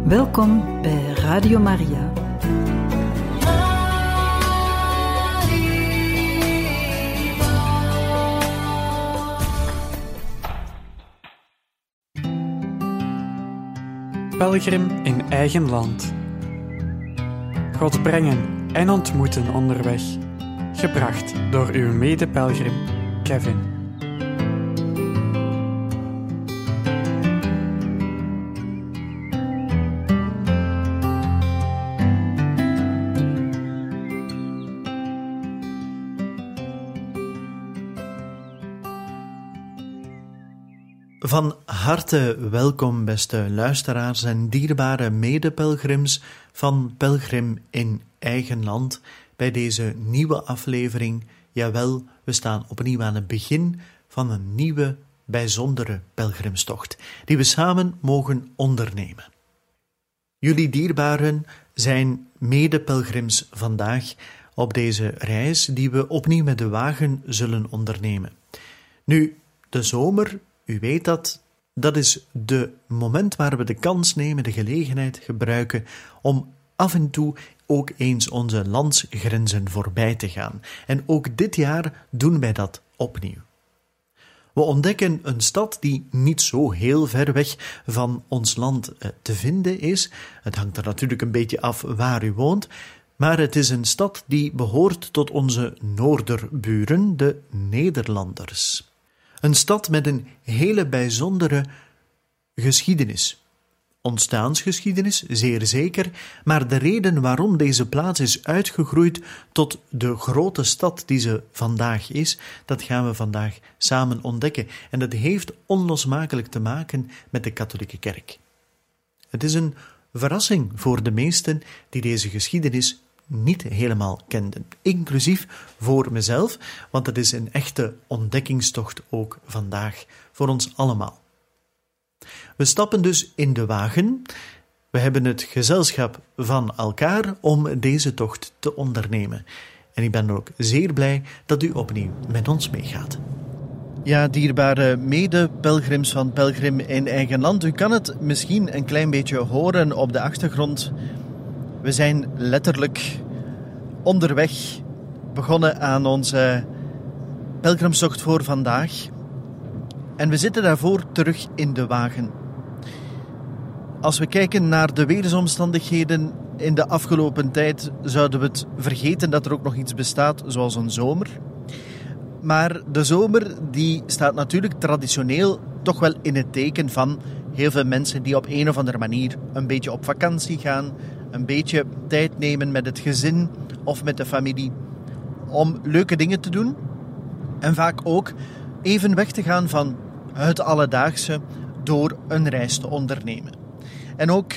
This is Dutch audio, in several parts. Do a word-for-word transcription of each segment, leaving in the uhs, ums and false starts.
Welkom bij Radio Maria. Pelgrim in eigen land. God brengen en ontmoeten onderweg. Gebracht door uw mede-pelgrim Kevin. Van harte welkom, beste luisteraars en dierbare medepelgrims van Pelgrim in eigen land, bij deze nieuwe aflevering. Jawel, we staan opnieuw aan het begin van een nieuwe, bijzondere pelgrimstocht, die we samen mogen ondernemen. Jullie dierbaren zijn medepelgrims vandaag op deze reis die we opnieuw met de wagen zullen ondernemen. Nu, de zomer, u weet dat, dat is de moment waar we de kans nemen, de gelegenheid gebruiken om af en toe ook eens onze landsgrenzen voorbij te gaan. En ook dit jaar doen wij dat opnieuw. We ontdekken een stad die niet zo heel ver weg van ons land te vinden is. Het hangt er natuurlijk een beetje af waar u woont, maar het is een stad die behoort tot onze noorderburen, de Nederlanders. Een stad met een hele bijzondere geschiedenis. Ontstaansgeschiedenis, zeer zeker, maar de reden waarom deze plaats is uitgegroeid tot de grote stad die ze vandaag is, dat gaan we vandaag samen ontdekken. En dat heeft onlosmakelijk te maken met de katholieke kerk. Het is een verrassing voor de meesten die deze geschiedenis niet helemaal kenden, inclusief voor mezelf, want het is een echte ontdekkingstocht ook vandaag voor ons allemaal. We stappen dus in de wagen. We hebben het gezelschap van elkaar om deze tocht te ondernemen. En ik ben ook zeer blij dat u opnieuw met ons meegaat. Ja, dierbare mede-pelgrims van Pelgrim in eigen land, u kan het misschien een klein beetje horen op de achtergrond. We zijn letterlijk onderweg begonnen aan onze pelgrimstocht voor vandaag. En we zitten daarvoor terug in de wagen. Als we kijken naar de weersomstandigheden in de afgelopen tijd, zouden we het vergeten dat er ook nog iets bestaat zoals een zomer. Maar de zomer die staat natuurlijk traditioneel toch wel in het teken van heel veel mensen die op een of andere manier een beetje op vakantie gaan, een beetje tijd nemen met het gezin of met de familie om leuke dingen te doen. En vaak ook even weg te gaan van het alledaagse door een reis te ondernemen. En ook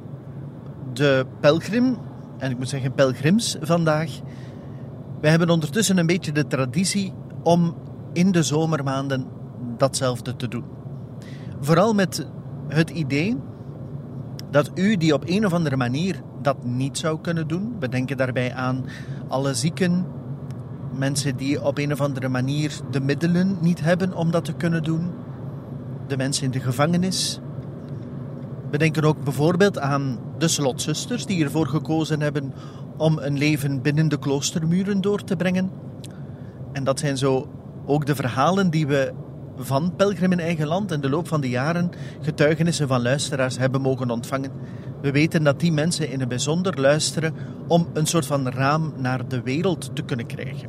de pelgrim, en ik moet zeggen pelgrims vandaag, wij hebben ondertussen een beetje de traditie om in de zomermaanden datzelfde te doen. Vooral met het idee dat u die op een of andere manier dat niet zou kunnen doen, we denken daarbij aan alle zieken, mensen die op een of andere manier de middelen niet hebben om dat te kunnen doen, de mensen in de gevangenis. We denken ook bijvoorbeeld aan de slotzusters die ervoor gekozen hebben om een leven binnen de kloostermuren door te brengen. En dat zijn zo ook de verhalen die we van Pelgrim in eigen land in de loop van de jaren getuigenissen van luisteraars hebben mogen ontvangen. We weten dat die mensen in het bijzonder luisteren om een soort van raam naar de wereld te kunnen krijgen.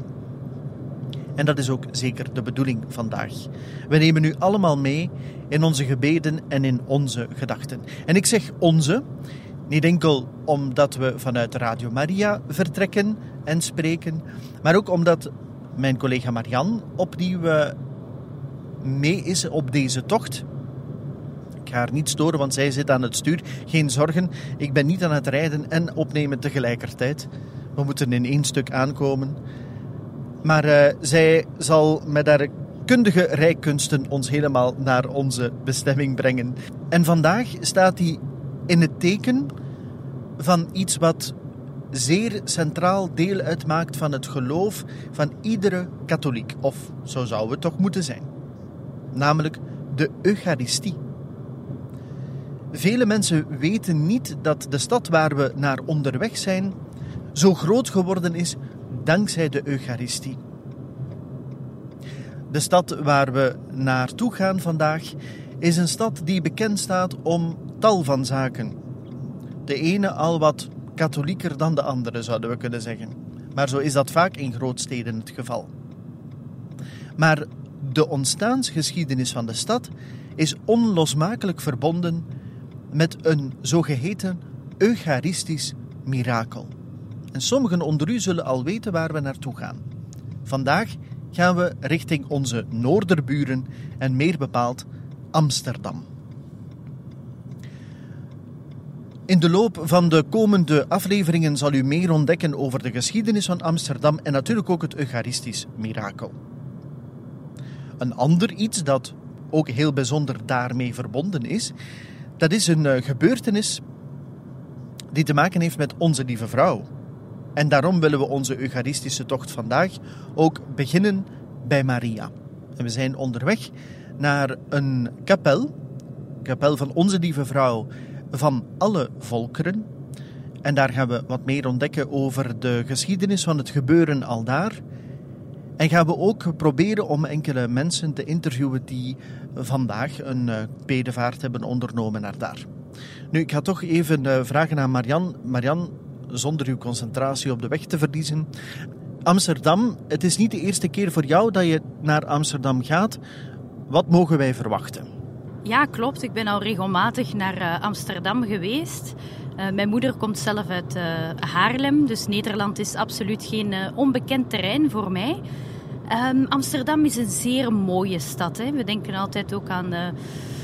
En dat is ook zeker de bedoeling vandaag. We nemen u allemaal mee in onze gebeden en in onze gedachten. En ik zeg onze, niet enkel omdat we vanuit Radio Maria vertrekken en spreken, maar ook omdat mijn collega Marian opnieuw mee is op deze tocht. Ik ga haar niet storen, want zij zit aan het stuur. Geen zorgen, ik ben niet aan het rijden en opnemen tegelijkertijd. We moeten in één stuk aankomen. Maar uh, zij zal met haar kundige rijkunsten ons helemaal naar onze bestemming brengen. En vandaag staat hij in het teken van iets wat zeer centraal deel uitmaakt van het geloof van iedere katholiek. Of zo zou het toch moeten zijn. Namelijk de Eucharistie. Vele mensen weten niet dat de stad waar we naar onderweg zijn zo groot geworden is dankzij de Eucharistie. De stad waar we naartoe gaan vandaag is een stad die bekend staat om tal van zaken. De ene al wat katholieker dan de andere, zouden we kunnen zeggen. Maar zo is dat vaak in grootsteden het geval. Maar de ontstaansgeschiedenis van de stad is onlosmakelijk verbonden met een zogeheten eucharistisch mirakel. En sommigen onder u zullen al weten waar we naartoe gaan. Vandaag gaan we richting onze noorderburen en meer bepaald Amsterdam. In de loop van de komende afleveringen zal u meer ontdekken over de geschiedenis van Amsterdam en natuurlijk ook het eucharistisch mirakel. Een ander iets dat ook heel bijzonder daarmee verbonden is, dat is een gebeurtenis die te maken heeft met Onze Lieve Vrouw. En daarom willen we onze eucharistische tocht vandaag ook beginnen bij Maria. En we zijn onderweg naar een kapel, kapel van Onze Lieve Vrouw van alle volkeren. En daar gaan we wat meer ontdekken over de geschiedenis van het gebeuren aldaar. En gaan we ook proberen om enkele mensen te interviewen die vandaag een bedevaart hebben ondernomen naar daar. Nu, ik ga toch even vragen aan Marian. Marian, zonder uw concentratie op de weg te verliezen. Amsterdam, het is niet de eerste keer voor jou dat je naar Amsterdam gaat. Wat mogen wij verwachten? Ja, klopt. Ik ben al regelmatig naar uh, Amsterdam geweest. Uh, mijn moeder komt zelf uit uh, Haarlem, dus Nederland is absoluut geen uh, onbekend terrein voor mij. Um, Amsterdam is een zeer mooie stad. Hè. We denken altijd ook aan uh,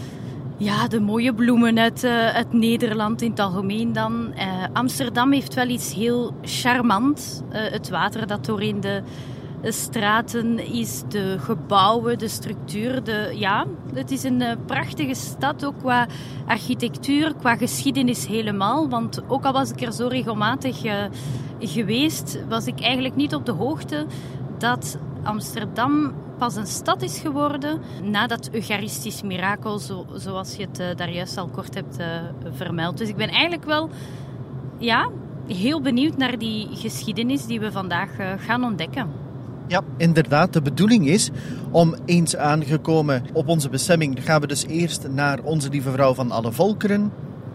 ja, de mooie bloemen uit, uh, uit Nederland in het algemeen dan. Uh, Amsterdam heeft wel iets heel charmant. Uh, het water dat doorheen de De straten is, de gebouwen, de structuur. De, ja, het is een uh, prachtige stad, ook qua architectuur, qua geschiedenis helemaal. Want ook al was ik er zo regelmatig uh, geweest, was ik eigenlijk niet op de hoogte dat Amsterdam pas een stad is geworden na dat eucharistisch mirakel, zo, zoals je het uh, daar juist al kort hebt uh, vermeld. Dus ik ben eigenlijk wel ja, heel benieuwd naar die geschiedenis die we vandaag uh, gaan ontdekken. Ja, inderdaad. De bedoeling is om eens aangekomen op onze bestemming, gaan we dus eerst naar Onze Lieve Vrouw van alle volkeren.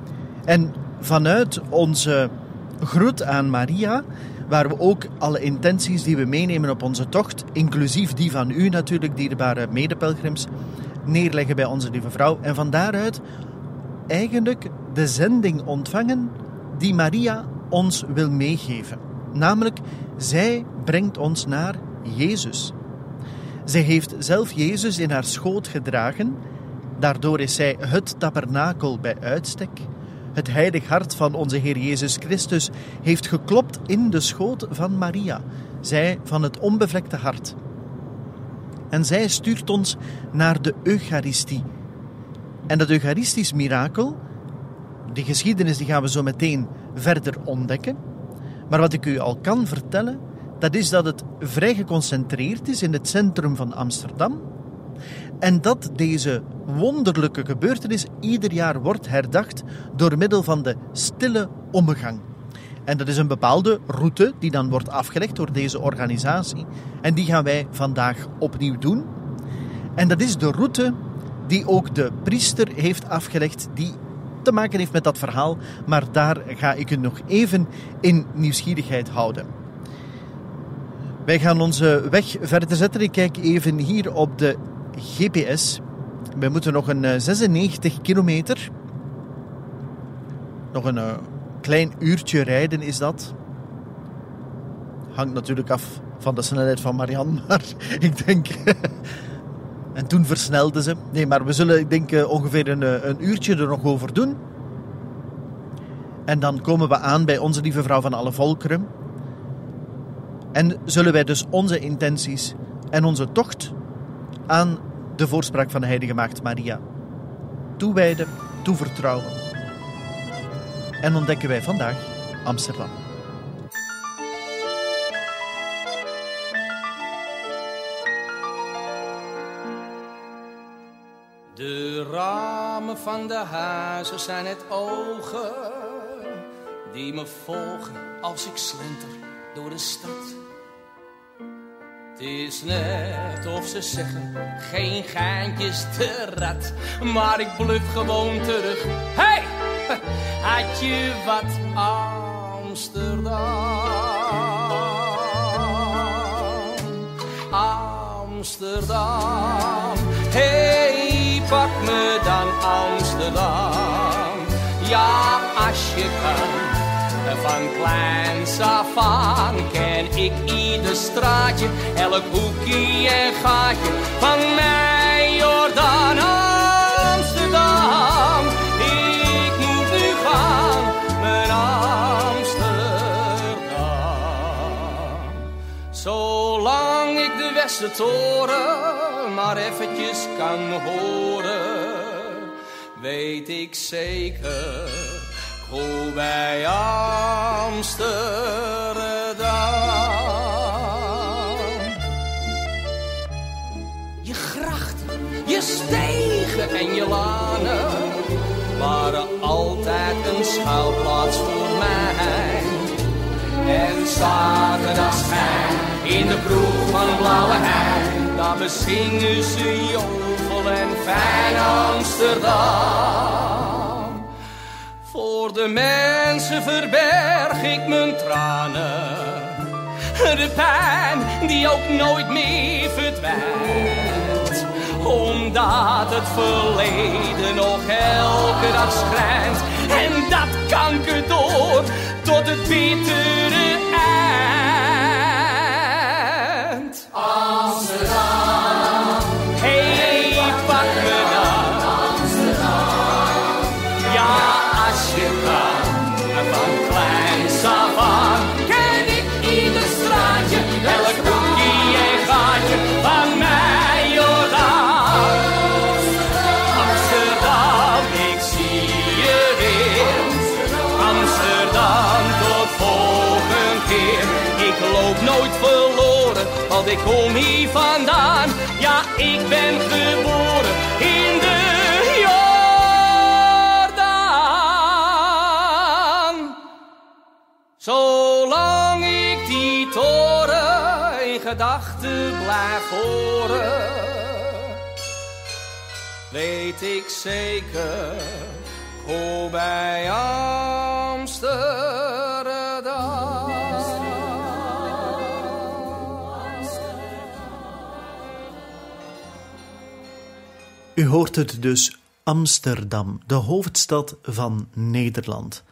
En vanuit onze groet aan Maria, waar we ook alle intenties die we meenemen op onze tocht, inclusief die van u natuurlijk, dierbare medepelgrims, neerleggen bij Onze Lieve Vrouw. En van daaruit eigenlijk de zending ontvangen die Maria ons wil meegeven. Namelijk, zij brengt ons naar Jezus. Zij heeft zelf Jezus in haar schoot gedragen. Daardoor is zij het tabernakel bij uitstek. Het heilig hart van onze Heer Jezus Christus heeft geklopt in de schoot van Maria. Zij van het onbevlekte hart. En zij stuurt ons naar de Eucharistie. En dat Eucharistisch mirakel, die geschiedenis die gaan we zo meteen verder ontdekken. Maar wat ik u al kan vertellen, dat is dat het vrij geconcentreerd is in het centrum van Amsterdam. En dat deze wonderlijke gebeurtenis ieder jaar wordt herdacht door middel van de stille ommegang. En dat is een bepaalde route die dan wordt afgelegd door deze organisatie. En die gaan wij vandaag opnieuw doen. En dat is de route die ook de priester heeft afgelegd, die te maken heeft met dat verhaal. Maar daar ga ik u nog even in nieuwsgierigheid houden. Wij gaan onze weg verder zetten. Ik kijk even hier op de G P S. We moeten nog een zesennegentig kilometer. Nog een uh, klein uurtje rijden is dat. Hangt natuurlijk af van de snelheid van Marian, maar ik denk... en toen versnelde ze. Nee, maar we zullen, ik denk, uh, ongeveer een, een uurtje er nog over doen. En dan komen we aan bij Onze Lieve Vrouw van alle volkeren. En zullen wij dus onze intenties en onze tocht aan de voorspraak van de Heilige Maagd Maria toewijden, toevertrouwen. En ontdekken wij vandaag Amsterdam. De raam ramen van de huizen zijn het ogen die me volgen als ik slenter door de stad. Het is net of ze zeggen, geen geintjes te rad, maar ik bluf gewoon terug. Hey, had je wat Amsterdam? Amsterdam, hey, pak me dan Amsterdam. Ja, als je kan. Van kleins af aan ken ik ieder straatje, elk hoekje en gaatje van mij, Jordaan, Amsterdam. Ik moet nu gaan, mijn Amsterdam. Zolang ik de Westertoren maar eventjes kan horen, weet ik zeker, oh, bij Amsterdam. Je grachten, je stegen en je lanen waren altijd een schuilplaats voor mij. En zaterdagschijn in de kroeg van Blauwe Hei, daar bezingen ze jovel en fijn Amsterdam. Voor de mensen verberg ik mijn tranen, de pijn die ook nooit meer verdwijnt, omdat het verleden nog elke dag schrijnt. En dat kanker door tot het bittere eind. Amsterdam, hey, pak me dan. Amsterdam, ja, als je kan. Van kleins af aan ken ik ieder straatje, elk hoekje en gaatje van mij, Jordaan. Amsterdam, ik zie je weer. Amsterdam, tot volgende keer. Ik loop nooit verloren, want ik kom hier vandaan. Ja, ik ben geboren in de Jordaan. Zolang ik die toren in gedachten blijf horen, weet ik zeker, oh, bij Amsterdam. U hoort het dus, Amsterdam, de hoofdstad van Nederland.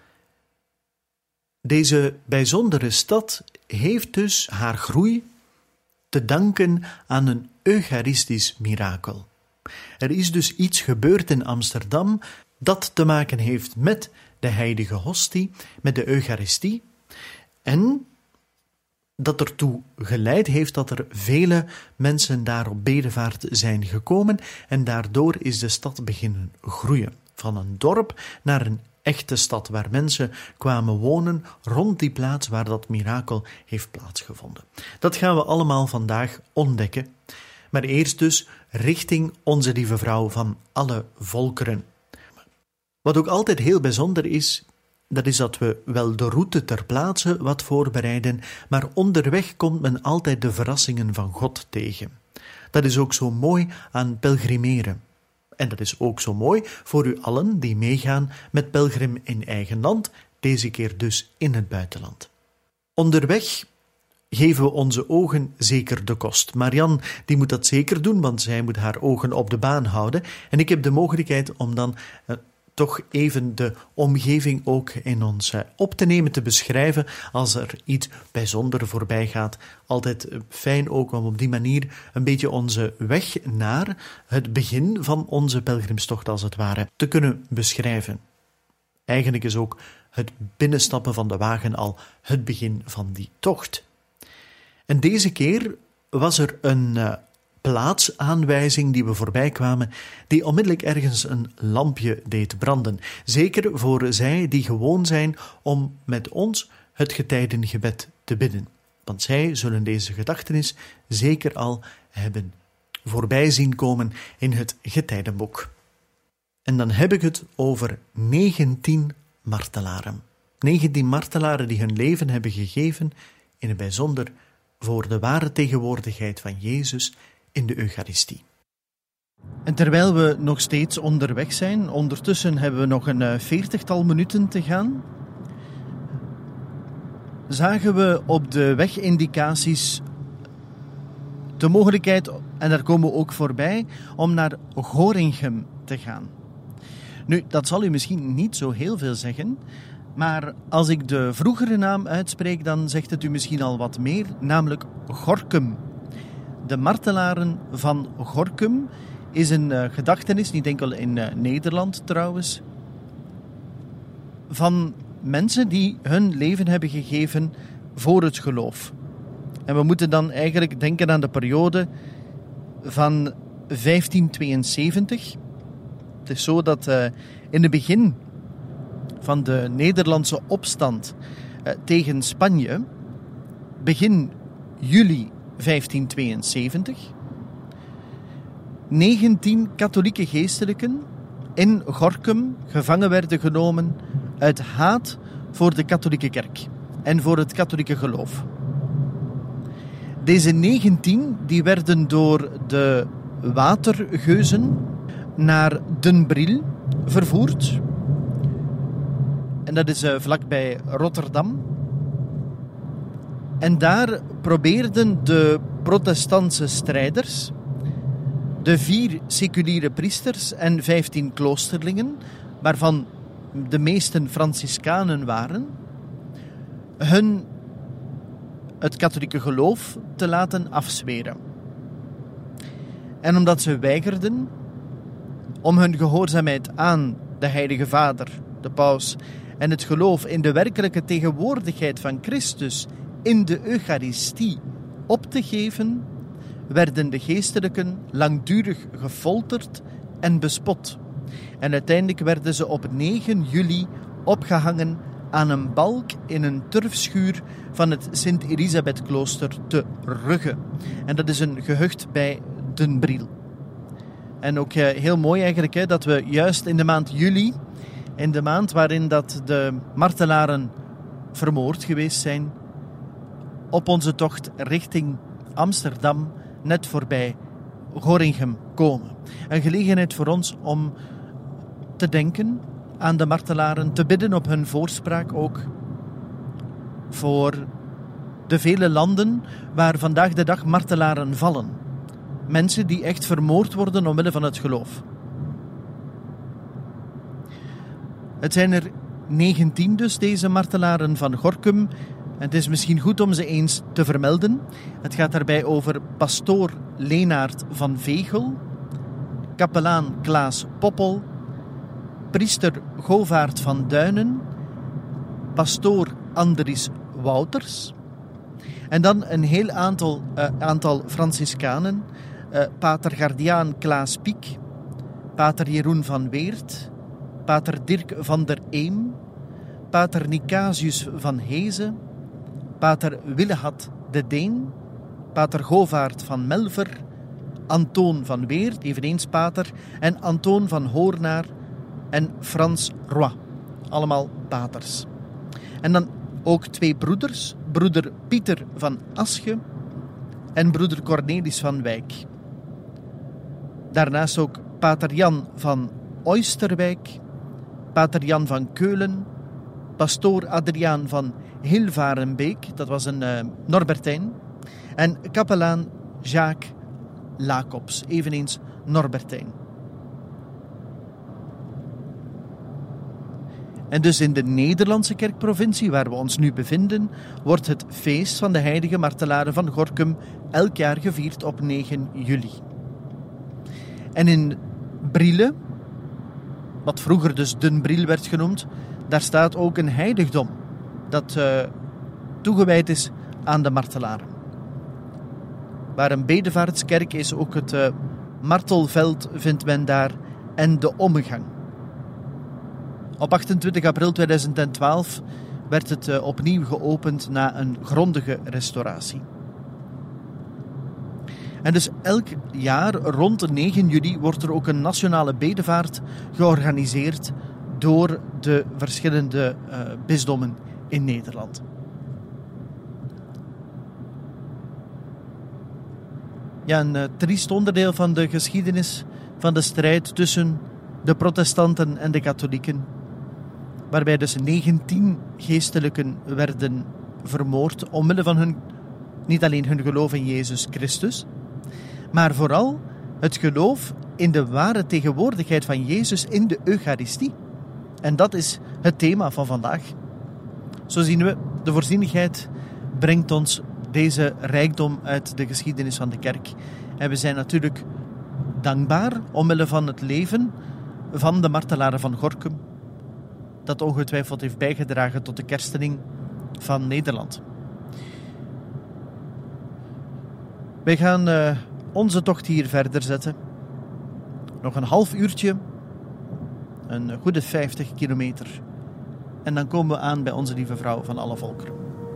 Deze bijzondere stad heeft dus haar groei te danken aan een eucharistisch mirakel. Er is dus iets gebeurd in Amsterdam dat te maken heeft met de heilige hostie, met de Eucharistie, en dat ertoe geleid heeft dat er vele mensen daar op bedevaart zijn gekomen en daardoor is de stad beginnen groeien. Van een dorp naar een echte stad waar mensen kwamen wonen rond die plaats waar dat mirakel heeft plaatsgevonden. Dat gaan we allemaal vandaag ontdekken. Maar eerst dus richting onze lieve vrouw van alle volkeren. Wat ook altijd heel bijzonder is, dat is dat we wel de route ter plaatse wat voorbereiden, maar onderweg komt men altijd de verrassingen van God tegen. Dat is ook zo mooi aan pelgrimeren. En dat is ook zo mooi voor u allen die meegaan met Pelgrim in eigen land, deze keer dus in het buitenland. Onderweg geven we onze ogen zeker de kost. Marian die moet dat zeker doen, want zij moet haar ogen op de baan houden. En ik heb de mogelijkheid om dan uh, toch even de omgeving ook in ons uh, op te nemen, te beschrijven als er iets bijzonders voorbij gaat. Altijd uh, fijn ook om op die manier een beetje onze weg naar het begin van onze pelgrimstocht als het ware te kunnen beschrijven. Eigenlijk is ook het binnenstappen van de wagen al het begin van die tocht. En deze keer was er een uh, plaatsaanwijzing die we voorbij kwamen, die onmiddellijk ergens een lampje deed branden. Zeker voor zij die gewoon zijn om met ons het getijdengebed te bidden. Want zij zullen deze gedachtenis zeker al hebben voorbij zien komen in het getijdenboek. En dan heb ik het over negentien martelaren. negentien martelaren die hun leven hebben gegeven, in het bijzonder voor de ware tegenwoordigheid van Jezus in de Eucharistie. En terwijl we nog steeds onderweg zijn, ondertussen hebben we nog een veertigtal minuten te gaan, zagen we op de wegindicaties de mogelijkheid, en daar komen we ook voorbij, om naar Gorinchem te gaan. Nu, dat zal u misschien niet zo heel veel zeggen, maar als ik de vroegere naam uitspreek, dan zegt het u misschien al wat meer, namelijk Gorinchem. De martelaren van Gorinchem is een uh, gedachtenis, niet enkel in uh, Nederland trouwens, van mensen die hun leven hebben gegeven voor het geloof. En we moeten dan eigenlijk denken aan de periode van vijftien tweeënzeventig. Het is zo dat uh, in het begin van de Nederlandse opstand uh, tegen Spanje, begin juli vijftien tweeënzeventig, negentien katholieke geestelijken in Gorinchem gevangen werden genomen uit haat voor de katholieke kerk en voor het katholieke geloof. Deze negentien die werden door de watergeuzen naar Den Briel vervoerd. En dat is uh, vlakbij Rotterdam. En daar probeerden de protestantse strijders, de vier seculiere priesters en vijftien kloosterlingen, waarvan de meesten Franciscanen waren, hun het katholieke geloof te laten afzweren. En omdat ze weigerden om hun gehoorzaamheid aan de Heilige Vader, de Paus, en het geloof in de werkelijke tegenwoordigheid van Christus in de Eucharistie op te geven, werden de geestelijken langdurig gefolterd en bespot. En uiteindelijk werden ze op negen juli opgehangen aan een balk in een turfschuur van het Sint-Elisabeth-klooster te Rugge. En dat is een gehucht bij Den Briel. En ook eh, heel mooi eigenlijk hè, dat we juist in de maand juli, in de maand waarin dat de martelaren vermoord geweest zijn, op onze tocht richting Amsterdam, net voorbij Gorinchem komen. Een gelegenheid voor ons om te denken aan de martelaren, te bidden op hun voorspraak ook voor de vele landen waar vandaag de dag martelaren vallen. Mensen die echt vermoord worden omwille van het geloof. Het zijn er negentien dus, deze martelaren van Gorinchem. Het is misschien goed om ze eens te vermelden. Het gaat daarbij over pastoor Leenaert van Vegel, kapelaan Klaas Poppel, priester Govaert van Duinen, pastoor Andries Wouters en dan een heel aantal, uh, aantal Franciscanen, uh, pater Gardiaan Klaas Piek, pater Jeroen van Weert, pater Dirk van der Eem, pater Nicasius van Heeze, pater Willehad de Deen, pater Govaert van Melver, Antoon van Weert, eveneens pater, en Antoon van Hoornaar en Frans Roy. Allemaal paters. En dan ook twee broeders, broeder Pieter van Asche en broeder Cornelis van Wijk. Daarnaast ook pater Jan van Oysterwijk, pater Jan van Keulen, pastoor Adriaan van Hilvarenbeek, dat was een uh, Norbertijn, en kapelaan Jacques Lacobs, eveneens Norbertijn. En dus in de Nederlandse kerkprovincie, waar we ons nu bevinden, wordt het feest van de heilige martelaren van Gorinchem elk jaar gevierd op negen juli. En in Brielle, wat vroeger dus Den Briel werd genoemd, daar staat ook een heiligdom dat uh, toegewijd is aan de martelaren. Waar een bedevaartskerk is, ook het uh, martelveld vindt men daar en de ommegang. Op achtentwintig april tweeduizend twaalf werd het uh, opnieuw geopend na een grondige restauratie. En dus elk jaar rond de negen juli wordt er ook een nationale bedevaart georganiseerd door de verschillende uh, bisdommen in Nederland. Ja, een uh, triest onderdeel van de geschiedenis van de strijd tussen de protestanten en de katholieken, waarbij dus negentien geestelijken werden vermoord omwille van hun, niet alleen hun geloof in Jezus Christus, maar vooral het geloof in de ware tegenwoordigheid van Jezus in de Eucharistie. En dat is het thema van vandaag. Zo zien we, de voorzienigheid brengt ons deze rijkdom uit de geschiedenis van de kerk. En we zijn natuurlijk dankbaar omwille van het leven van de martelaren van Gorinchem, dat ongetwijfeld heeft bijgedragen tot de kerstening van Nederland. Wij gaan uh, onze tocht hier verder zetten. Nog een half uurtje, een goede vijftig kilometer. En dan komen we aan bij onze lieve vrouw van alle volkeren.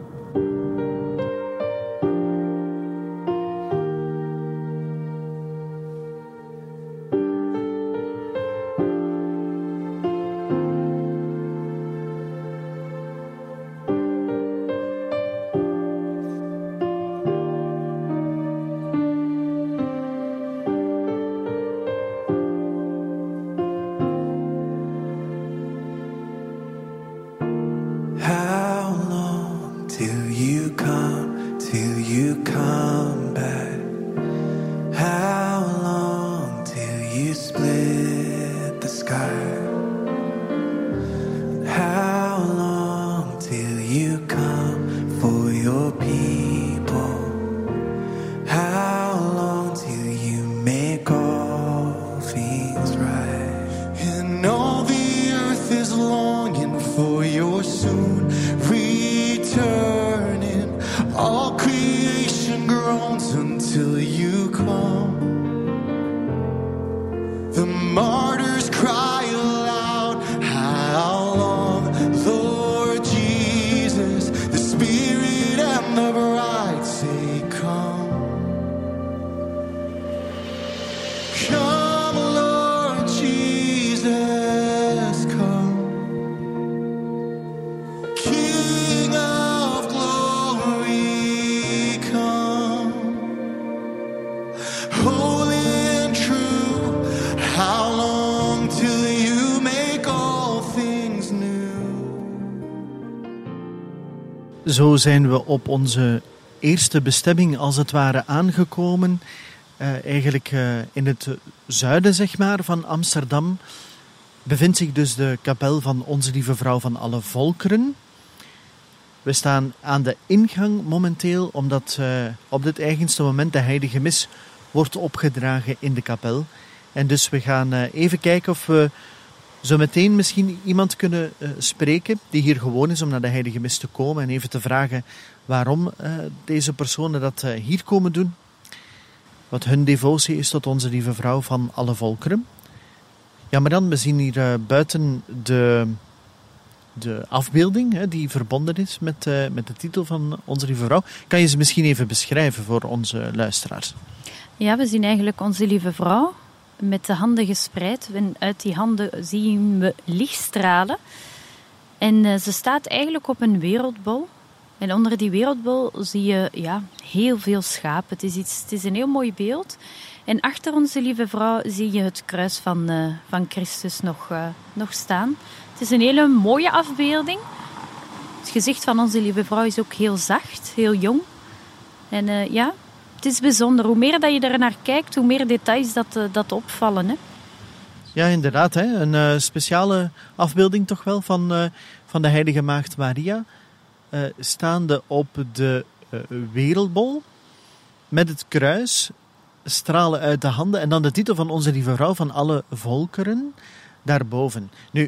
Zo zijn we op onze eerste bestemming als het ware aangekomen. Uh, eigenlijk uh, in het zuiden, zeg maar, van Amsterdam bevindt zich dus de kapel van Onze Lieve Vrouw van alle Volkeren. We staan aan de ingang momenteel, omdat uh, op dit eigenste moment de heilige mis wordt opgedragen in de kapel. En dus we gaan uh, even kijken of we zo meteen misschien iemand kunnen uh, spreken die hier gewoon is om naar de heilige mis te komen en even te vragen waarom uh, deze personen dat uh, hier komen doen. Wat hun devotie is tot Onze Lieve Vrouw van alle Volkeren. Ja, maar dan, we zien hier uh, buiten de, de afbeelding hè, die verbonden is met, uh, met de titel van Onze Lieve Vrouw. Kan je ze misschien even beschrijven voor onze luisteraars? Ja, we zien eigenlijk Onze Lieve Vrouw met de handen gespreid. En uit die handen zien we lichtstralen. En uh, ze staat eigenlijk op een wereldbol. En onder die wereldbol zie je ja, heel veel schapen. Het is, iets, het is een heel mooi beeld. En achter Onze Lieve Vrouw zie je het kruis van, uh, van Christus nog, uh, nog staan. Het is een hele mooie afbeelding. Het gezicht van Onze Lieve Vrouw is ook heel zacht, heel jong. En uh, ja, het is bijzonder. Hoe meer dat je er naar kijkt, hoe meer details dat, uh, dat opvallen. Hè? Ja, inderdaad. Hè? Een uh, speciale afbeelding toch wel van, uh, van de heilige maagd Maria. Uh, staande op de uh, wereldbol met het kruis, stralen uit de handen en dan de titel van Onze Lieve Vrouw van alle volkeren daarboven. Nu,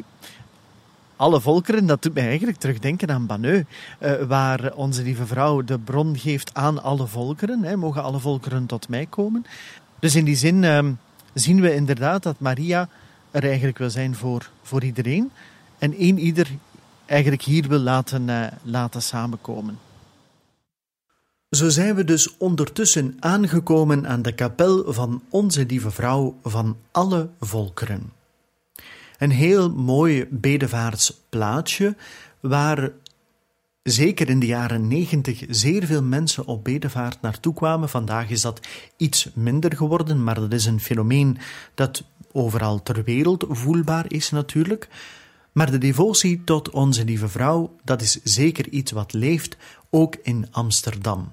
alle volkeren, dat doet mij eigenlijk terugdenken aan Banneux, uh, waar Onze Lieve Vrouw de bron geeft aan alle volkeren. Hè, mogen alle volkeren tot mij komen. Dus in die zin uh, zien we inderdaad dat Maria er eigenlijk wil zijn voor, voor iedereen en één ieder eigenlijk hier wil laten, uh, laten samenkomen. Zo zijn we dus ondertussen aangekomen aan de kapel van Onze Lieve Vrouw van alle volkeren. Een heel mooi bedevaartsplaatsje waar zeker in de jaren negentig zeer veel mensen op bedevaart naartoe kwamen. Vandaag is dat iets minder geworden, maar dat is een fenomeen dat overal ter wereld voelbaar is natuurlijk. Maar de devotie tot Onze Lieve Vrouw, dat is zeker iets wat leeft, ook in Amsterdam.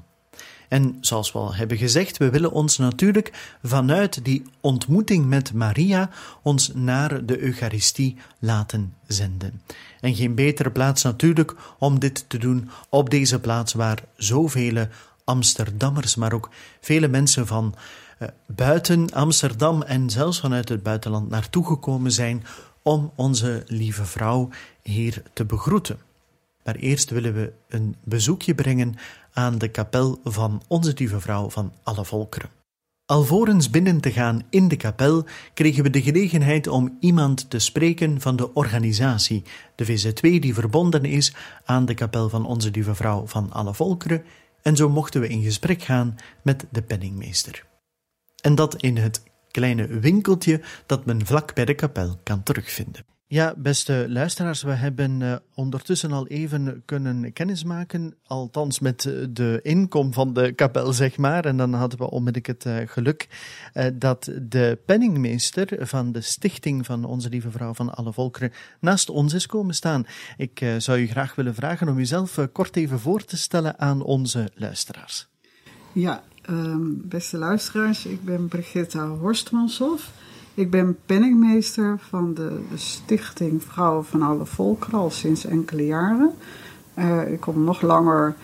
En zoals we al hebben gezegd, we willen ons natuurlijk vanuit die ontmoeting met Maria ons naar de Eucharistie laten zenden. En geen betere plaats natuurlijk om dit te doen op deze plaats waar zoveel Amsterdammers, maar ook vele mensen van uh, buiten Amsterdam en zelfs vanuit het buitenland naartoe gekomen zijn om Onze Lieve Vrouw hier te begroeten. Maar eerst willen we een bezoekje brengen aan de kapel van Onze Lieve Vrouw van alle volkeren. Alvorens binnen te gaan in de kapel kregen we de gelegenheid om iemand te spreken van de organisatie, de V Z twee die verbonden is aan de kapel van Onze Lieve Vrouw van alle volkeren, en zo mochten we in gesprek gaan met de penningmeester. En dat in het kleine winkeltje dat men vlak bij de kapel kan terugvinden. Ja, beste luisteraars, we hebben uh, ondertussen al even kunnen kennismaken, althans met de inkom van de kapel, zeg maar. En dan hadden we onmiddellijk het uh, geluk uh, dat de penningmeester van de stichting van Onze Lieve Vrouw van alle volkeren naast ons is komen staan. Ik uh, zou u graag willen vragen om uzelf uh, kort even voor te stellen aan onze luisteraars. Ja, um, beste luisteraars, ik ben Brigitta Horstmanshoff. Ik ben penningmeester van de stichting Vrouwen van alle volkeren al sinds enkele jaren. Uh, ik kom nog langer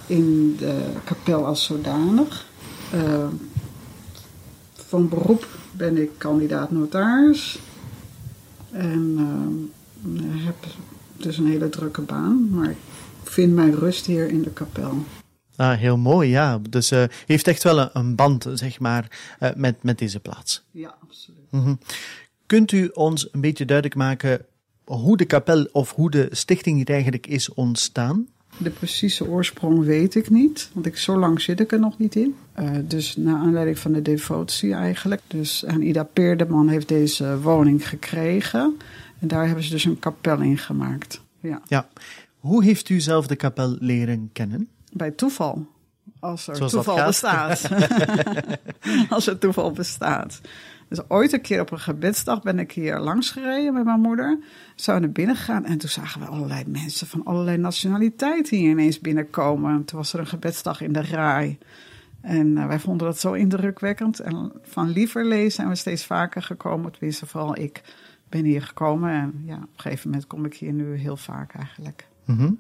in de kapel als zodanig. Uh, van beroep ben ik kandidaat notaris. En uh, heb dus een hele drukke baan, maar ik vind mijn rust hier in de kapel. Ah, heel mooi, ja. Dus uh, heeft echt wel een, een band, zeg maar, uh, met, met deze plaats. Ja, absoluut. Mm-hmm. Kunt u ons een beetje duidelijk maken hoe de kapel of hoe de stichting hier eigenlijk is ontstaan? De precieze oorsprong weet ik niet, want ik, zo lang zit ik er nog niet in. Uh, dus naar aanleiding van de devotie eigenlijk. Dus en Ida Peerdeman heeft deze woning gekregen en daar hebben ze dus een kapel in gemaakt. Ja. Ja. Hoe heeft u zelf de kapel leren kennen? Bij toeval. Als er Zoals toeval bestaat. Als er toeval bestaat. Dus ooit een keer op een gebedsdag ben ik hier langs gereden met mijn moeder. Zijn we naar binnen gegaan en toen zagen we allerlei mensen van allerlei nationaliteiten hier ineens binnenkomen. En toen was er een gebedsdag in de Rai. En uh, wij vonden dat zo indrukwekkend. En van lieverlee zijn we steeds vaker gekomen. Tenminste, vooral ik ben hier gekomen. En ja, op een gegeven moment kom ik hier nu heel vaak eigenlijk. Mm-hmm.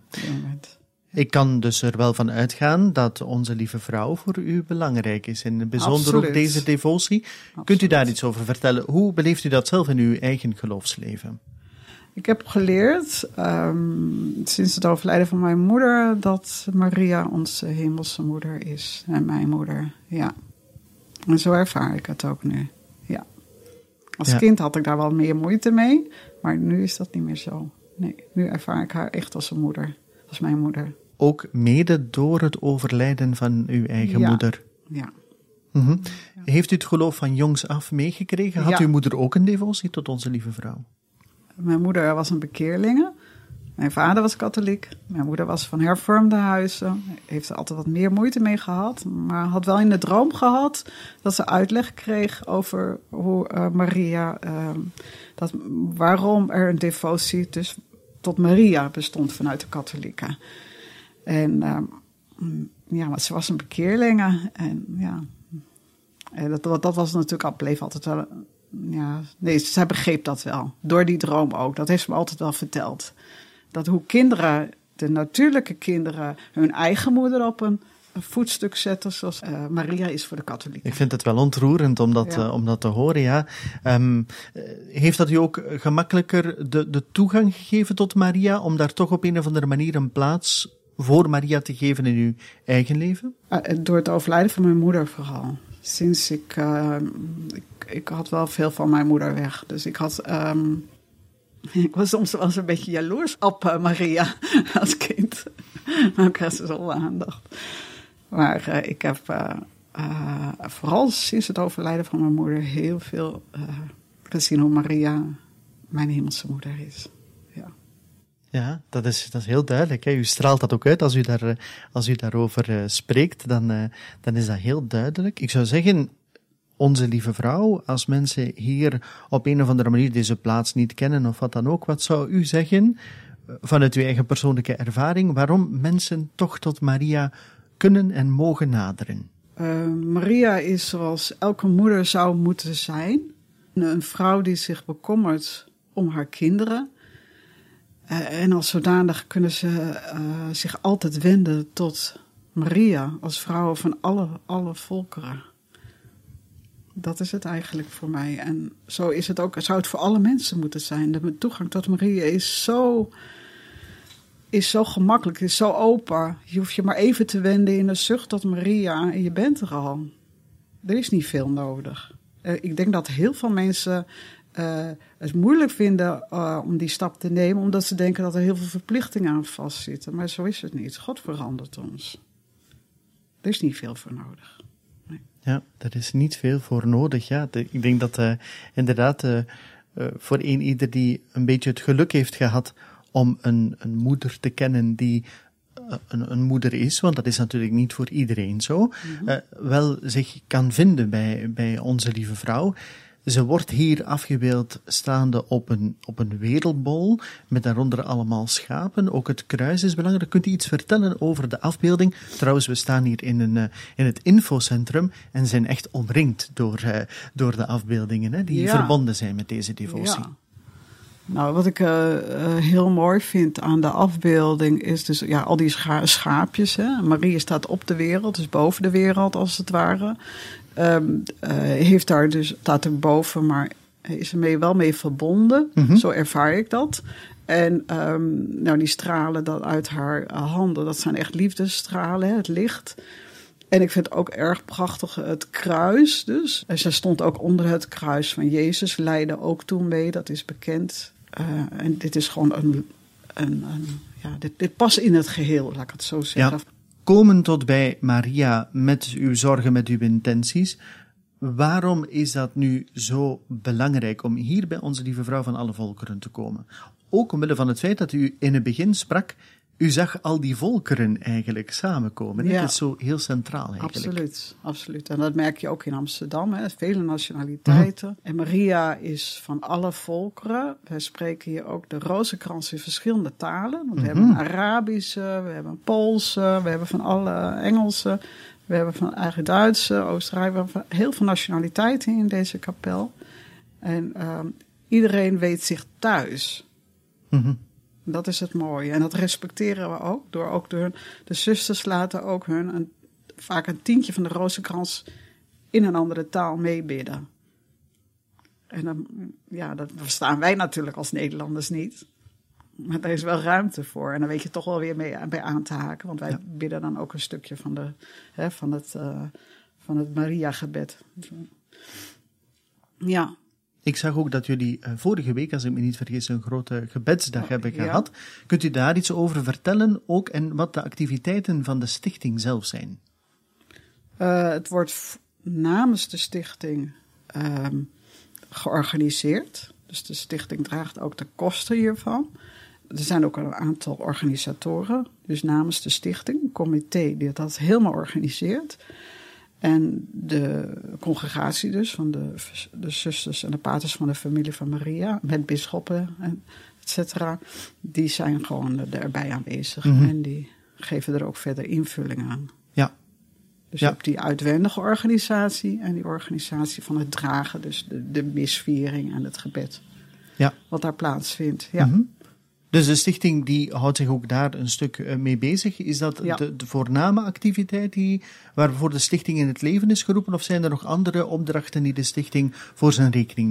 Ik kan dus er wel van uitgaan dat Onze Lieve Vrouw voor u belangrijk is. En bijzonder Absoluut. ook deze devotie. Absoluut. Kunt u daar iets over vertellen? Hoe beleeft u dat zelf in uw eigen geloofsleven? Ik heb geleerd, um, sinds het overlijden van mijn moeder, dat Maria onze hemelse moeder is. En mijn moeder, ja. En zo ervaar ik het ook nu, ja. Als ja. kind had ik daar wel meer moeite mee, maar nu is dat niet meer zo. Nee, nu ervaar ik haar echt als een moeder, als mijn moeder. Ook mede door het overlijden van uw eigen ja. moeder? Ja. Mm-hmm. Ja. Heeft u het geloof van jongs af meegekregen? Had ja. uw moeder ook een devotie tot Onze Lieve Vrouw? Mijn moeder was een bekeerlinge. Mijn vader was katholiek. Mijn moeder was van hervormde huizen. Heeft er altijd wat meer moeite mee gehad. Maar had wel in de droom gehad dat ze uitleg kreeg over hoe uh, Maria... Uh, dat, waarom er een devotie dus tot Maria bestond vanuit de katholieken. En uh, ja, maar ze was een bekeerlinge. En ja, en dat, dat was natuurlijk al, bleef altijd wel... Ja, nee, zij begreep dat wel. Door die droom ook. Dat heeft ze me altijd wel verteld. Dat hoe kinderen, de natuurlijke kinderen, hun eigen moeder op een, een voetstuk zetten, zoals uh, Maria is voor de katholieken. Ik vind het wel ontroerend om dat, ja. uh, om dat te horen, ja. Um, heeft dat u ook gemakkelijker de, de toegang gegeven tot Maria, om daar toch op een of andere manier een plaats voor Maria te geven in uw eigen leven? Uh, door het overlijden van mijn moeder vooral. Sinds ik, uh, ik... Ik had wel veel van mijn moeder weg. Dus ik had... Um, ik was soms wel eens een beetje jaloers op uh, Maria als kind. Maar ik kreeg ze zoveel aandacht. Maar uh, ik heb uh, uh, vooral sinds het overlijden van mijn moeder heel veel uh, gezien hoe Maria mijn hemelse moeder is. Ja, ja dat, is, dat is heel duidelijk. Hè. U straalt dat ook uit als u, daar, als u daarover uh, spreekt. Dan, uh, dan is dat heel duidelijk. Ik zou zeggen, onze lieve vrouw, als mensen hier op een of andere manier deze plaats niet kennen of wat dan ook, wat zou u zeggen, vanuit uw eigen persoonlijke ervaring, waarom mensen toch tot Maria kunnen en mogen naderen? Uh, Maria is zoals elke moeder zou moeten zijn. Een vrouw die zich bekommert om haar kinderen. Uh, en als zodanig kunnen ze uh, zich altijd wenden tot Maria als vrouw van alle, alle volkeren. Dat is het eigenlijk voor mij. En zo is het ook, zou het voor alle mensen moeten zijn. De toegang tot Maria is zo, is zo gemakkelijk, is zo open. Je hoeft je maar even te wenden in een zucht tot Maria en je bent er al. Er is niet veel nodig. Uh, ik denk dat heel veel mensen uh, het moeilijk vinden uh, om die stap te nemen, omdat ze denken dat er heel veel verplichtingen aan vastzitten. Maar zo is het niet. God verandert ons. Er is niet veel voor nodig. Ja, er is niet veel voor nodig. Ja, de, ik denk dat uh, inderdaad uh, uh, voor een ieder die een beetje het geluk heeft gehad om een, een moeder te kennen die uh, een, een moeder is, want dat is natuurlijk niet voor iedereen zo, mm-hmm. uh, wel zich kan vinden bij, bij onze lieve vrouw. Ze wordt hier afgebeeld staande op een, op een wereldbol, met daaronder allemaal schapen. Ook het kruis is belangrijk. Kunt u iets vertellen over de afbeelding? Trouwens, we staan hier in, een, uh, in het infocentrum en zijn echt omringd door, uh, door de afbeeldingen, hè, die ja. verbonden zijn met deze devotie. Ja. Nou, wat ik uh, uh, heel mooi vind aan de afbeelding is dus ja, al die scha- schaapjes. Hè. Maria staat op de wereld, dus boven de wereld als het ware. Um, uh, heeft daar dus, staat er boven, maar is er mee, wel mee verbonden. Mm-hmm. Zo ervaar ik dat. En um, nou, die stralen dat uit haar uh, handen, dat zijn echt liefdesstralen, hè, het licht. En ik vind het ook erg prachtig het kruis dus. En ze stond ook onder het kruis van Jezus, leidde ook toen mee, dat is bekend. Uh, en dit is gewoon een, een, een ja, dit, dit past in het geheel, laat ik het zo zeggen. Ja. Komen tot bij Maria met uw zorgen, met uw intenties. Waarom is dat nu zo belangrijk om hier bij onze lieve vrouw van alle volkeren te komen? Ook omwille van het feit dat u in het begin sprak, u zag al die volkeren eigenlijk samenkomen. Ja. Het is zo heel centraal eigenlijk. Absoluut, absoluut. En dat merk je ook in Amsterdam, hè? Vele nationaliteiten. Mm-hmm. En Maria is van alle volkeren. Wij spreken hier ook de rozenkrans in verschillende talen. Want mm-hmm. we hebben een Arabische, we hebben een Poolse, we hebben van alle Engelse, we hebben van eigen Duitse, Oostenrijk, we hebben van heel veel nationaliteiten in deze kapel. En um, iedereen weet zich thuis. Mm-hmm. Dat is het mooie. En dat respecteren we ook. Door ook door de zusters laten ook hun een, vaak een tientje van de rozenkrans in een andere taal meebidden. En dan, ja, dat verstaan wij natuurlijk als Nederlanders niet. Maar daar is wel ruimte voor. En dan weet je toch wel weer mee, bij aan te haken. Want wij ja. bidden dan ook een stukje van, de, hè, van het, uh, van het Maria-gebed. Ja. Ik zag ook dat jullie uh, vorige week, als ik me niet vergis, een grote gebedsdag oh, hebben ja. gehad. Kunt u daar iets over vertellen ook en wat de activiteiten van de stichting zelf zijn? Uh, het wordt f- namens de stichting um, georganiseerd. Dus de stichting draagt ook de kosten hiervan. Er zijn ook een aantal organisatoren, dus namens de stichting, een comité die dat helemaal organiseert. En de congregatie dus, van de, de zusters en de paters van de familie van Maria, met bisschoppen en et cetera, die zijn gewoon erbij aanwezig. Mm-hmm. En die geven er ook verder invulling aan. Ja. Dus ja. je hebt die uitwendige organisatie en die organisatie van het dragen, dus de, de misviering en het gebed. Ja. Wat daar plaatsvindt, ja. Mm-hmm. Dus de stichting die houdt zich ook daar een stuk mee bezig. Is dat ja. de, de voorname activiteit die, waarvoor de stichting in het leven is geroepen? Of zijn er nog andere opdrachten die de stichting voor zijn rekening neemt?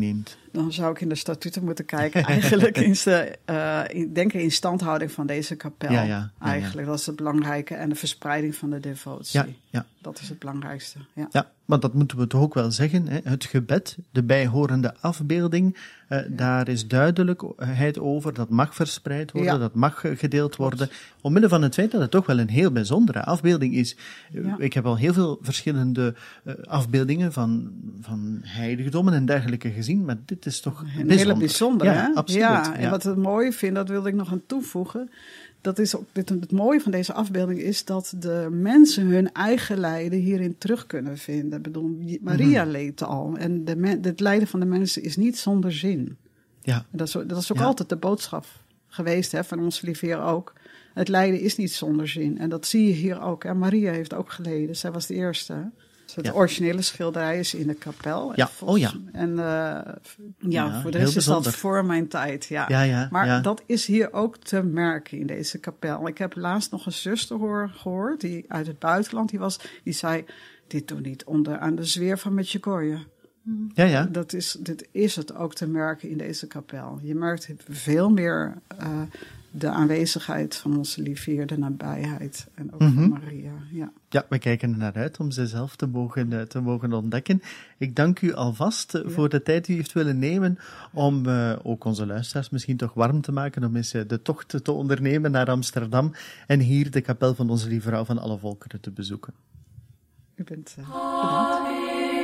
Dan zou ik in de statuten moeten kijken. Eigenlijk is de, uh, in, denk ik, instandhouding van deze kapel. Ja, ja, ja, eigenlijk, ja. dat is het belangrijke. En de verspreiding van de devotie. Ja, ja. Dat is het belangrijkste. Ja. ja, maar dat moeten we toch ook wel zeggen. Hè? Het gebed, de bijhorende afbeelding, uh, ja. daar is duidelijkheid over. Dat mag verspreid worden, ja. dat mag gedeeld worden. Klopt. Omwille van het feit dat het toch wel een heel bijzondere afbeelding is. Ja. Ik heb al heel veel verschillende uh, afbeeldingen van, van heiligdommen en dergelijke gezien, maar dit is toch een bijzonder. hele bijzondere, ja, hè? Absoluut. Ja, en ja. wat ik mooi vind, dat wilde ik nog aan toevoegen. Dat is ook, dit, het mooie van deze afbeelding is dat de mensen hun eigen lijden hierin terug kunnen vinden. Ik bedoel, Maria mm-hmm. leed al en de men, het lijden van de mensen is niet zonder zin. Ja. En dat is, dat is ook ja. altijd de boodschap geweest, hè, van onze lieve Heer ook. Het lijden is niet zonder zin. En dat zie je hier ook. En Maria heeft ook geleden. Zij was de eerste. Dus de ja. originele schilderij is in de kapel. Ja, oh ja. En uh, ja, ja, voor de rest is dat voor mijn tijd. Ja. Ja, ja, maar ja. dat is hier ook te merken in deze kapel. Ik heb laatst nog een zuster hoor, gehoord, die uit het buitenland die was. Die zei, dit doet niet onder aan de zweer van Medjugorje. Ja, ja. Dat is, dit is het ook te merken in deze kapel. Je merkt veel meer uh, de aanwezigheid van onze lieve Heer, de nabijheid en ook mm-hmm. van Maria. Ja. ja, we kijken er naar uit om ze zelf te mogen, te mogen ontdekken. Ik dank u alvast ja. voor de tijd die u heeft willen nemen om uh, ook onze luisteraars misschien toch warm te maken om eens uh, de tocht te ondernemen naar Amsterdam en hier de kapel van onze lieve Vrouw van alle volkeren te bezoeken. U bent uh, bedankt.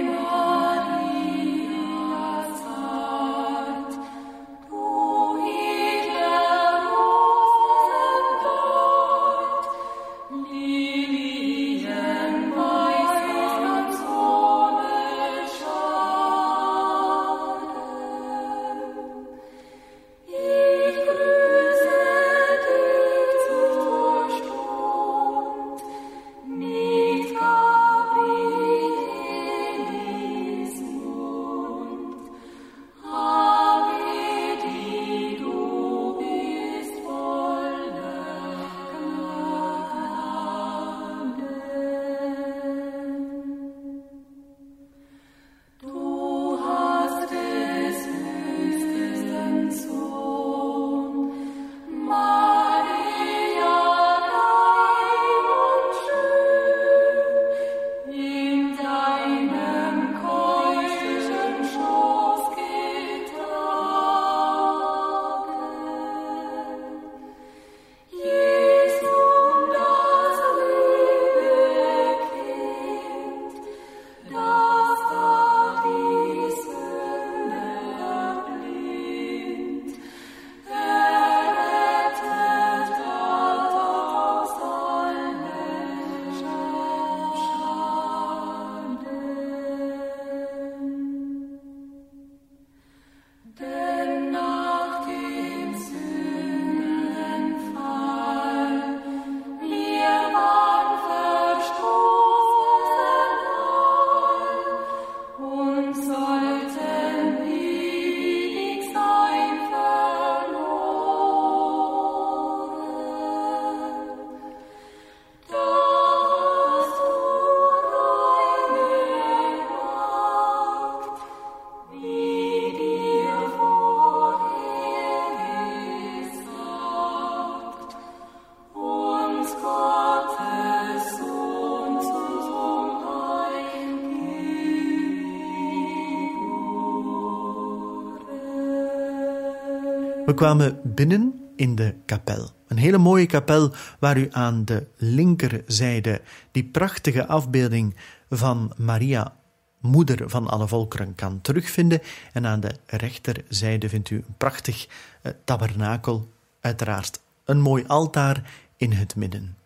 We kwamen binnen in de kapel. Een hele mooie kapel waar u aan de linkerzijde die prachtige afbeelding van Maria, moeder van alle volkeren, kan terugvinden. En aan de rechterzijde vindt u een prachtig uh, tabernakel, uiteraard een mooi altaar in het midden.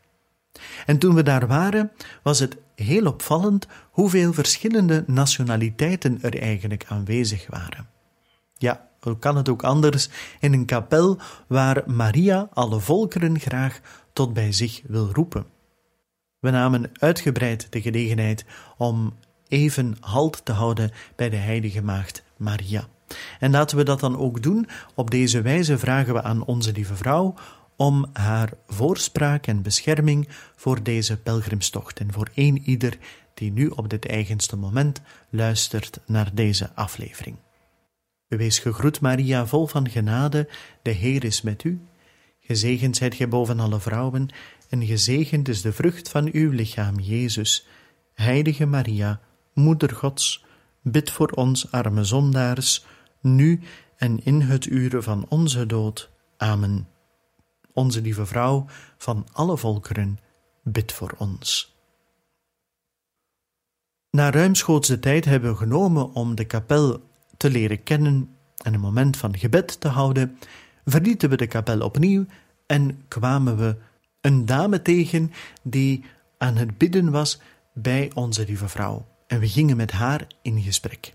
En toen we daar waren, was het heel opvallend hoeveel verschillende nationaliteiten er eigenlijk aanwezig waren. Ja, hoe kan het ook anders in een kapel waar Maria alle volkeren graag tot bij zich wil roepen? We namen uitgebreid de gelegenheid om even halt te houden bij de heilige maagd Maria. En laten we dat dan ook doen. Op deze wijze vragen we aan onze lieve vrouw om haar voorspraak en bescherming voor deze pelgrimstocht en voor een ieder die nu op dit eigenste moment luistert naar deze aflevering. Wees gegroet, Maria, vol van genade, de Heer is met u. Gezegend zijt gij boven alle vrouwen, en gezegend is de vrucht van uw lichaam, Jezus. Heilige Maria, Moeder Gods, bid voor ons arme zondaars, nu en in het uur van onze dood. Amen. Onze lieve vrouw van alle volkeren, bid voor ons. Na ruimschoots tijd hebben we genomen om de kapel te leren kennen en een moment van gebed te houden, verlieten we de kapel opnieuw en kwamen we een dame tegen die aan het bidden was bij onze lieve vrouw. En we gingen met haar in gesprek.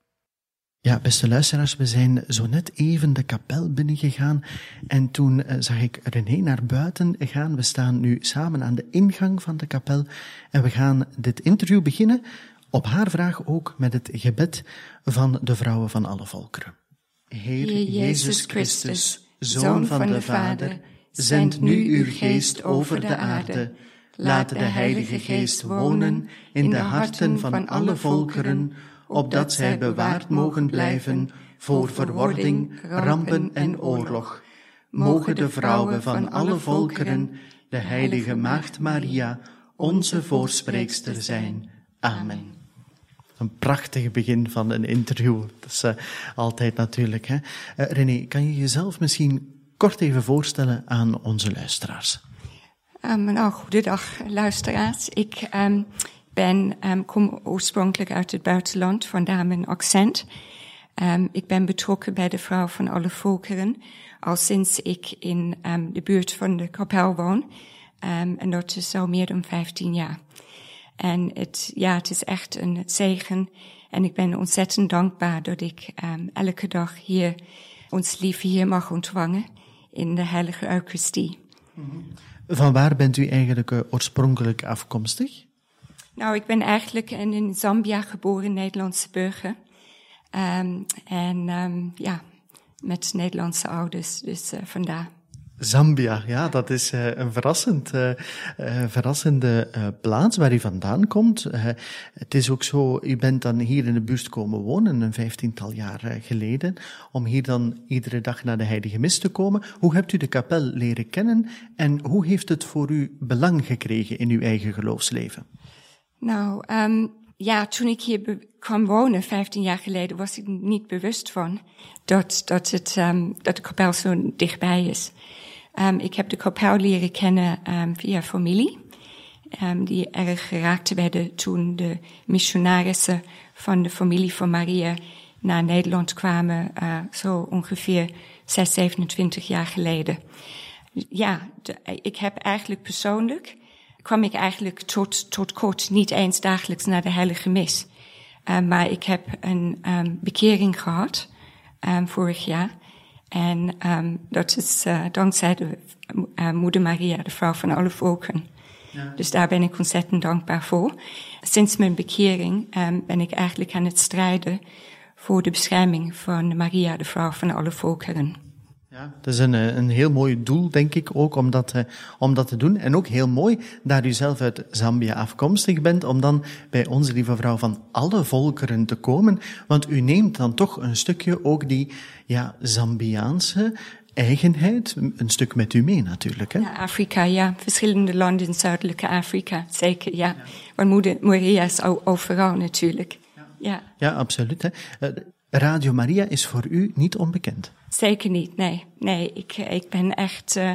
Ja, beste luisteraars, we zijn zo net even de kapel binnengegaan en toen uh, zag ik René naar buiten gaan. We staan nu samen aan de ingang van de kapel en we gaan dit interview beginnen, op haar vraag ook met het gebed van de vrouwen van alle volkeren. Heer, Heer Jezus Christus, Zoon van de Vader, zend nu uw geest over de aarde. Laat de Heilige Geest wonen in de harten van alle volkeren, opdat zij bewaard mogen blijven voor verwording, rampen en oorlog. Mogen de vrouwen van alle volkeren, de heilige Maagd Maria, onze voorspreekster zijn. Amen. Een prachtig begin van een interview. Dat is uh, altijd natuurlijk. Hè? Uh, René, kan je jezelf misschien kort even voorstellen aan onze luisteraars? Um, nou, goedendag luisteraars. Ik um, ben, um, kom oorspronkelijk uit het buitenland, vandaar mijn accent. Um, ik ben betrokken bij de Vrouw van alle Volkeren, al sinds ik in um, de buurt van de kapel woon. Um, en dat is al meer dan vijftien jaar. En het, ja, het is echt een zegen. En ik ben ontzettend dankbaar dat ik um, elke dag hier ons lieve Heer mag ontvangen in de heilige Eucharistie. Van waar bent u eigenlijk uh, oorspronkelijk afkomstig? Nou, ik ben eigenlijk in Zambia geboren, Nederlandse burger. Um, en um, ja, met Nederlandse ouders, dus uh, vandaar. Zambia, ja, dat is uh, een verrassend, uh, uh, verrassende uh, plaats waar u vandaan komt. Uh, het is ook zo, u bent dan hier in de buurt komen wonen, een vijftiental jaar uh, geleden, om hier dan iedere dag naar de Heilige Mis te komen. Hoe hebt u de kapel leren kennen en hoe heeft het voor u belang gekregen in uw eigen geloofsleven? Nou, um, ja, toen ik hier be- kwam wonen, vijftien jaar geleden, was ik niet bewust van dat, dat, het, um, dat de kapel zo dichtbij is. Um, ik heb de kapel leren kennen um, via familie, um, die erg geraakt werden toen de missionarissen van de familie van Maria naar Nederland kwamen, uh, zo ongeveer zes, zevenentwintig jaar geleden. Ja, de, ik heb eigenlijk persoonlijk, kwam ik eigenlijk tot, tot kort niet eens dagelijks naar de Heilige Mis. Uh, maar ik heb een um, bekering gehad, um, vorig jaar. En um, dat is uh, dankzij de uh, Moeder Maria, de Vrouw van alle Volken. Ja. Dus daar ben ik ontzettend dankbaar voor. Sinds mijn bekering um, ben ik eigenlijk aan het strijden voor de bescherming van Maria, de Vrouw van alle Volkeren. Ja, dat is een, een heel mooi doel, denk ik, ook om dat, om dat te doen. En ook heel mooi dat u zelf uit Zambia afkomstig bent, om dan bij onze lieve vrouw van alle volkeren te komen. Want u neemt dan toch een stukje ook die ja, Zambiaanse eigenheid, een stuk met u mee natuurlijk. Hè? Ja, Afrika, ja. Verschillende landen in zuidelijke Afrika, zeker, ja. ja. Want moeder Maria is overal natuurlijk. Ja, ja. ja absoluut. Hè. Radio Maria is voor u niet onbekend. Zeker niet, nee. Nee, ik, ik ben echt... Uh,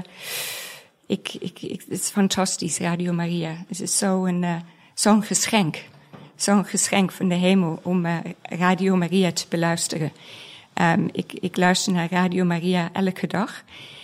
ik, ik, ik, het is fantastisch, Radio Maria. Het is zo'n uh, zo'n geschenk. Zo'n geschenk van de hemel om uh, Radio Maria te beluisteren. Um, ik, ik luister naar Radio Maria elke dag.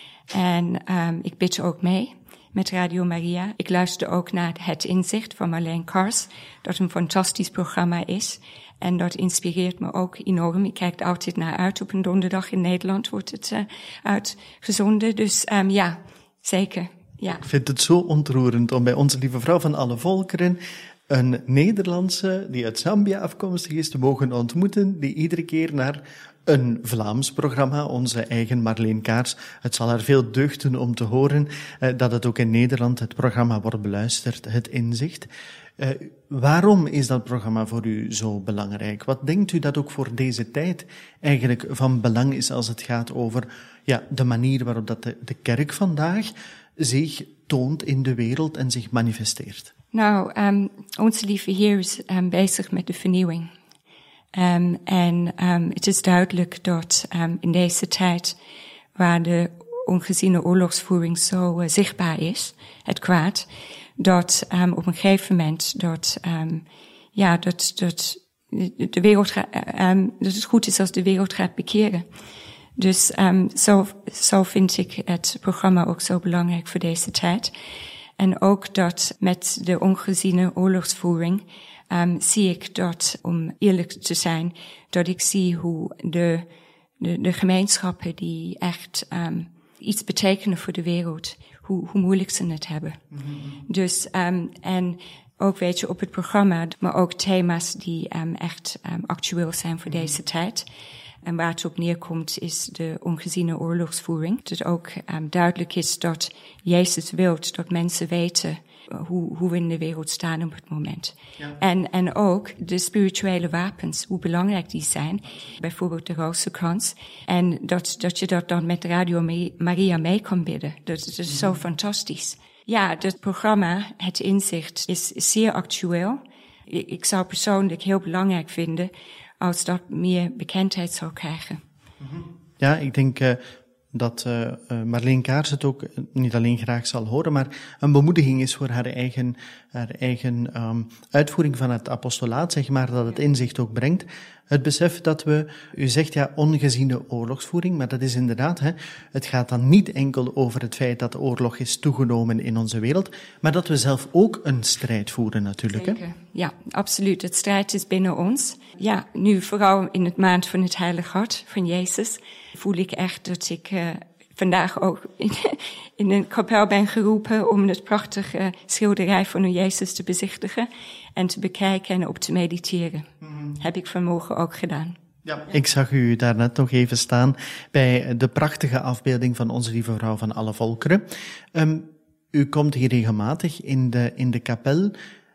En um, ik bid ook mee met Radio Maria. Ik luister ook naar Het Inzicht van Marleen Kars, dat een fantastisch programma is. En dat inspireert me ook enorm. Ik kijk er altijd naar uit. Op een donderdag in Nederland wordt het uh, uitgezonden. Dus um, ja, zeker. Ja. Ik vind het zo ontroerend om bij onze lieve vrouw van alle volkeren een Nederlandse die uit Zambia afkomstig is te mogen ontmoeten, die iedere keer naar een Vlaams programma, onze eigen Marleen Kaars. Het zal haar veel deugd doen om te horen uh, dat het ook in Nederland het programma wordt beluisterd, Het Inzicht. Uh, waarom is dat programma voor u zo belangrijk? Wat denkt u dat ook voor deze tijd eigenlijk van belang is als het gaat over ja, de manier waarop dat de, de kerk vandaag zich toont in de wereld en zich manifesteert? Nou, um, onze lieve Heer is um, bezig met de vernieuwing. Um, en um, het is duidelijk dat um, in deze tijd waar de ongeziene oorlogsvoering zo uh, zichtbaar is, het kwaad, dat um, op een gegeven moment dat, um, ja, dat, dat de wereld gaat, um, dat het goed is als de wereld gaat bekeren. Dus um, zo, zo vind ik het programma ook zo belangrijk voor deze tijd. En ook dat met de ongeziene oorlogsvoering um, zie ik dat, om eerlijk te zijn, dat ik zie hoe de, de, de gemeenschappen die echt um, iets betekenen voor de wereld, hoe, hoe moeilijk ze het hebben. Mm-hmm. Dus, um, en ook weet je op het programma, maar ook thema's die um, echt um, actueel zijn voor mm-hmm. deze tijd. En waar het op neerkomt is de ongeziene oorlogsvoering. Dat het ook um, duidelijk is dat Jezus wil dat mensen weten hoe, hoe we in de wereld staan op het moment. Ja. En, en ook de spirituele wapens, hoe belangrijk die zijn. Bijvoorbeeld de rozenkrans. En dat, dat je dat dan met Radio Maria mee kan bidden. Dat, dat is mm-hmm. zo fantastisch. Ja, het programma, Het Inzicht, is zeer actueel. Ik, ik zou persoonlijk heel belangrijk vinden als dat meer bekendheid zou krijgen. Ja, ik denk uh, dat uh, Marleen Kaars het ook niet alleen graag zal horen, maar een bemoediging is voor haar eigen, haar eigen um, uitvoering van het apostolaat, zeg maar, dat het inzicht ook brengt. Het besef dat we, u zegt ja, ongeziene oorlogsvoering, maar dat is inderdaad, hè, het gaat dan niet enkel over het feit dat de oorlog is toegenomen in onze wereld, maar dat we zelf ook een strijd voeren natuurlijk. Zeker. Hè? Ja, absoluut. Het strijd is binnen ons. Ja, nu vooral in het maand van het Heilige Hart van Jezus voel ik echt dat ik uh, vandaag ook in, in een kapel ben geroepen om het prachtige schilderij van Jezus te bezichtigen en te bekijken en op te mediteren. Mm. Heb ik vanmorgen ook gedaan. Ja. Ik zag u daarnet nog even staan bij de prachtige afbeelding van onze lieve vrouw van alle volkeren. Um, u komt hier regelmatig in de, in de kapel.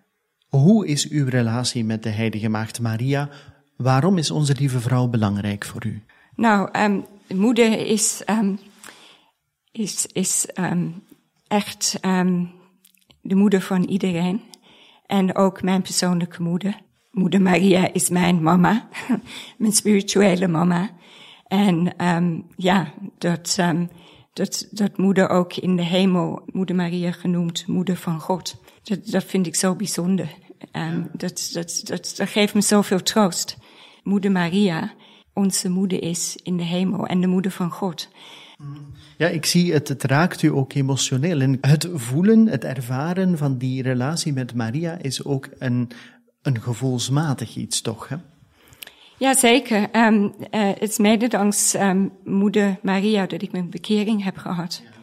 Hoe is uw relatie met de heilige maagd Maria? Waarom is onze lieve vrouw belangrijk voor u? Nou, um, moeder is, um, is, is um, echt um, de moeder van iedereen. En ook mijn persoonlijke moeder. Moeder Maria is mijn mama, mijn spirituele mama. En um, ja, dat, um, dat, dat moeder ook in de hemel, moeder Maria genoemd, moeder van God. Dat, dat vind ik zo bijzonder. Um, dat, dat, dat, dat geeft me zoveel troost. Moeder Maria, onze moeder is in de hemel en de moeder van God. Ja, ik zie het, het raakt u ook emotioneel. En het voelen, het ervaren van die relatie met Maria is ook een, een gevoelsmatig iets, toch? Hè? Ja, zeker. Um, uh, het is mede dankzij um, moeder Maria dat ik mijn bekering heb gehad. Ja.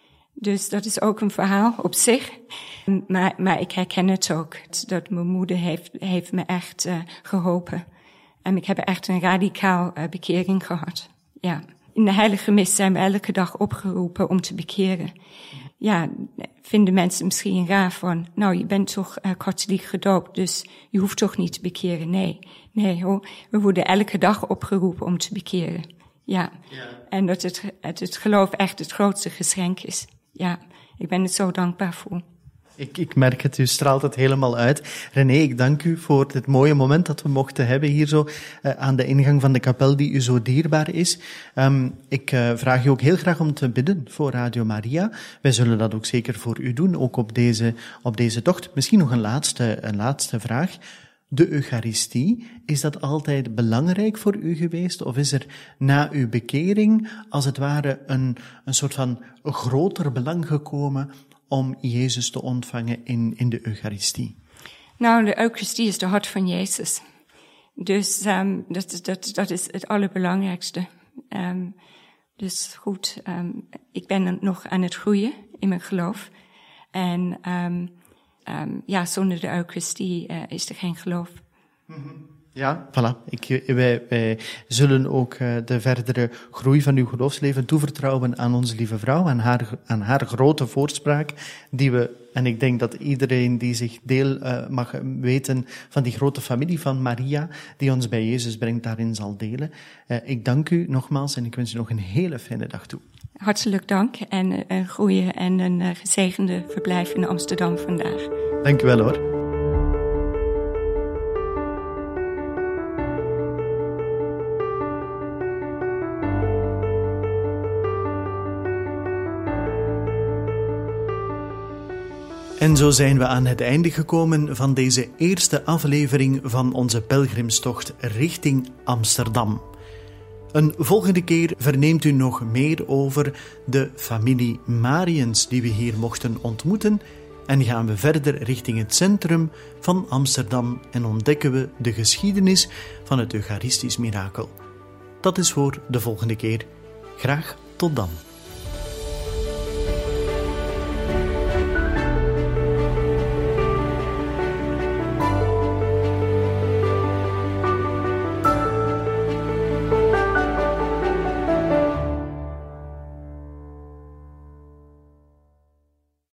Dus dat is ook een verhaal op zich. Maar, maar ik herken het ook. Dat mijn moeder heeft, heeft me echt uh, geholpen. En ik heb echt een radicaal uh, bekering gehad. Ja. In de heilige mis zijn we elke dag opgeroepen om te bekeren. Ja, vinden mensen misschien raar van, nou, je bent toch uh, katholiek gedoopt, dus je hoeft toch niet te bekeren. Nee, nee hoor. We worden elke dag opgeroepen om te bekeren. Ja. Ja. En dat het, het, het geloof echt het grootste geschenk is. Ja, ik ben er zo dankbaar voor. Ik, ik merk het, u straalt het helemaal uit. René, ik dank u voor dit mooie moment dat we mochten hebben hier zo uh, aan de ingang van de kapel die u zo dierbaar is. Um, ik uh, vraag u ook heel graag om te bidden voor Radio Maria. Wij zullen dat ook zeker voor u doen, ook op deze, op deze tocht. Misschien nog een laatste, een laatste vraag. De Eucharistie, is dat altijd belangrijk voor u geweest? Of is er na uw bekering, als het ware, een, een soort van groter belang gekomen om Jezus te ontvangen in, in de Eucharistie? Nou, de Eucharistie is de hart van Jezus. Dus um, dat, dat, dat is het allerbelangrijkste. Um, dus goed, um, ik ben nog aan het groeien in mijn geloof. En um, um, ja, zonder de Eucharistie uh, is er geen geloof. Ja, voilà. Ik, wij, wij zullen ook uh, de verdere groei van uw geloofsleven toevertrouwen aan onze lieve vrouw, aan haar, aan haar grote voorspraak, die we, en ik denk dat iedereen die zich deel uh, mag weten van die grote familie van Maria, die ons bij Jezus brengt, daarin zal delen. Uh, ik dank u nogmaals en ik wens u nog een hele fijne dag toe. Hartelijk dank en een goede en een uh, gezegende verblijf in Amsterdam vandaag. Dank u wel hoor. En zo zijn we aan het einde gekomen van deze eerste aflevering van onze pelgrimstocht richting Amsterdam. Een volgende keer verneemt u nog meer over de familie Mariëns die we hier mochten ontmoeten en gaan we verder richting het centrum van Amsterdam en ontdekken we de geschiedenis van het Eucharistisch mirakel. Dat is voor de volgende keer. Graag tot dan.